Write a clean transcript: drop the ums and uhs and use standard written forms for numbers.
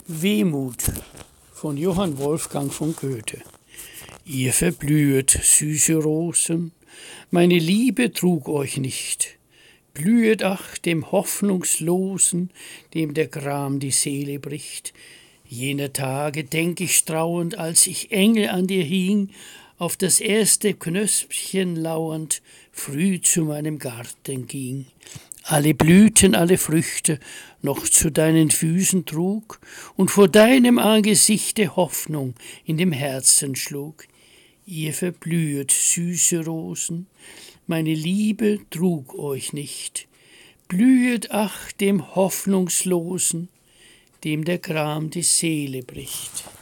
Wehmut von Johann Wolfgang von Goethe. Ihr verblühet, süße Rosen, meine Liebe trug euch nicht. Blühet ach dem Hoffnungslosen, dem der Gram die Seele bricht. Jener Tage denk ich trauernd, als ich enge an dir hing, auf das erste Knöspchen lauernd, früh zu meinem Garten ging. Alle Blüten, alle Früchte noch zu deinen Füßen trug und vor deinem Angesichte Hoffnung in dem Herzen schlug. Ihr verblühet, süße Rosen, meine Liebe trug euch nicht. Blühet ach dem Hoffnungslosen, dem der Gram die Seele bricht.